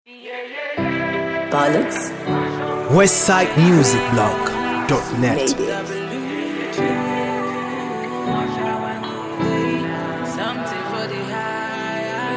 Bollocks. WestsideMusicBlog.net. Maybe. Something for the high.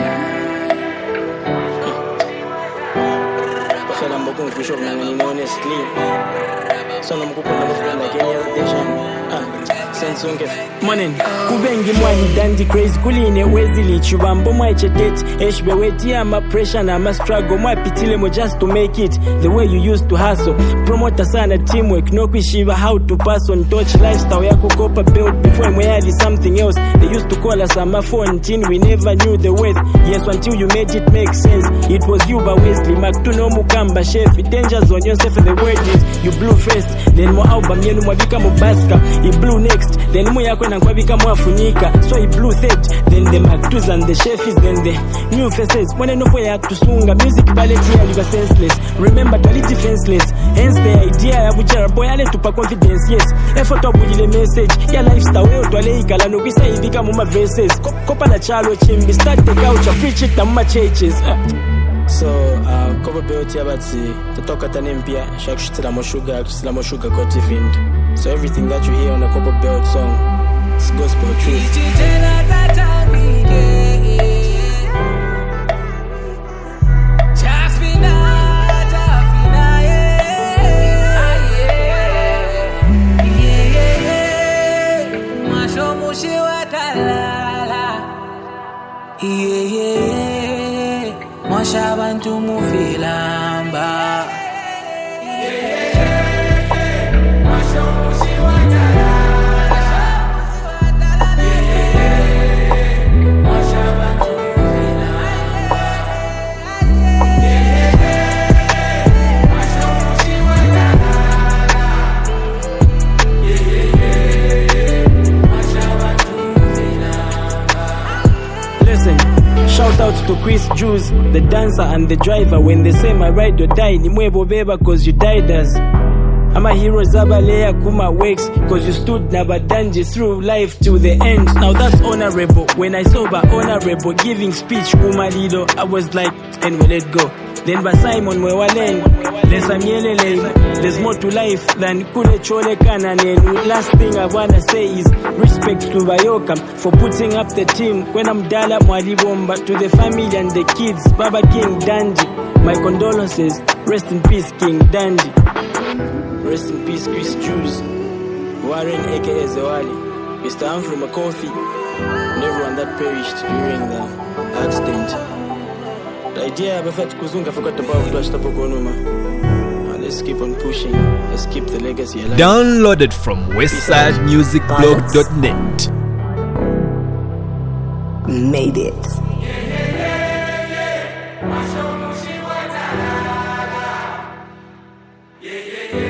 Bakhala mbokung fisho nangani honestly. Sono mkupona mafrenda Kenya rotation. Sensonke morning kubengi mwani dandi crazy kuline wezili chubambo mwachetet eshbe weti ama pressure na ama struggle mwapitile mo just to make it the way you used to hustle promoter sana teamwork no kwishiba how to pass on touch lifestyle yako kopa build before mwali something else they used to call us on my phone tin we never knew the worth yes until you made it make sense it was you by Wesley Maktuno Mukamba chef danger zone yourself the word is you blew first then mo album yenu mwabika mubaska you blew next then mu yako nakwabika mwafunika so he blew third then the Mactus and the chefs then the new faces when no for yak to sunga music ballet here you are senseless remember quality defenseless hence the idea ya buchara boy ale tupa confidence yes effort abudile message ya lifestyle we utwale ikala no kwisaidika mu verses kopa na chalo chimbi start the culture preach it na mu churches so cover built yabatsi tutoka tanempia shakushitira mo sugar kwa tifind so everything that you hear on a Copper Belt song is gospel truth. Mwashabantu mufilamba Shout out to Chris Juice, the dancer and the driver. When they say my ride or die, ni mwebo beba cause you died us. I'm a hero Zabalea Kuma Wakes cause you stood Nabadanji through life to the end. Now that's honorable. When I saw by honorable giving speech Kuma Lido, I was like, and we let go. Then by Simon Mwewalen, there's more to life than Kule Chole Kananen. Last thing I wanna say is respect to Bayoka for putting up the team. When I'm Dala Mwalibomba to the family and the kids, Baba King Dandy. My condolences, rest in peace King Dandy. Rest in peace Chris Juice, Warren aka Zewali, Mr. Humphrey McCoffey, and everyone that perished during the accident. The idea of kuzunga forgot about let's keep on pushing. Let's keep the legacy alive. Downloaded from WestsideMusicBlog.net. Made it. yeah.